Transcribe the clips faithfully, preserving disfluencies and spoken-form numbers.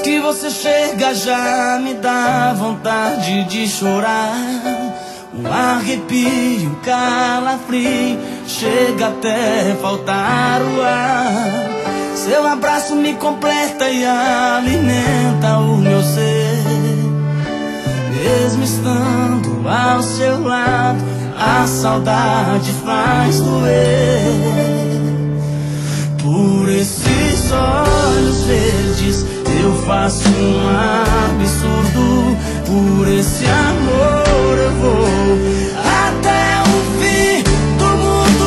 que você chega já me dá vontade de chorar. Um arrepio, um calafrio, chega até faltar o ar. Seu abraço me completa e alimenta o meu ser. Mesmo estando ao seu lado, a saudade faz doer. Por esses olhos verdes eu faço um absurdo. Por esse amor eu vou até o fim do mundo.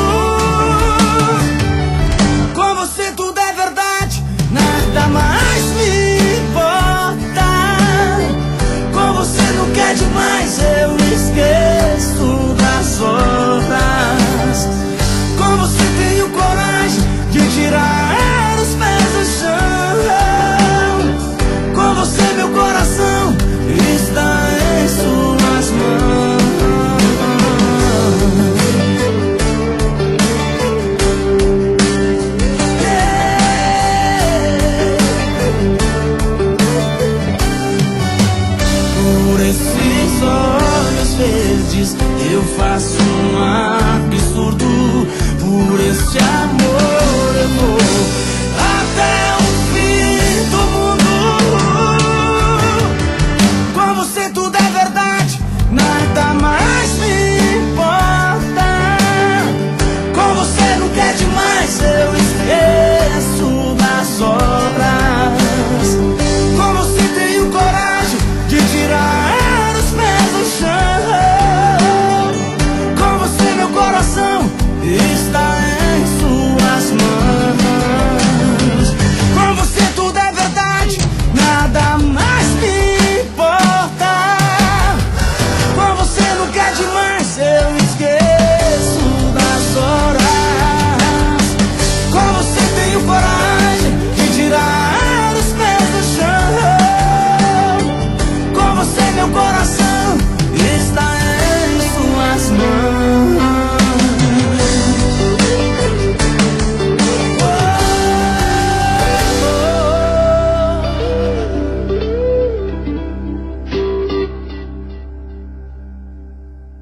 Com você tudo é verdade, nada mais me importa. Com você nunca é demais, eu esqueço das horas. Com você tenho coragem de tirar os pés do chão. Com você meu coração está em suas mãos. Yeah. Por esses olhos verdes eu faço um absurdo. Por esse amor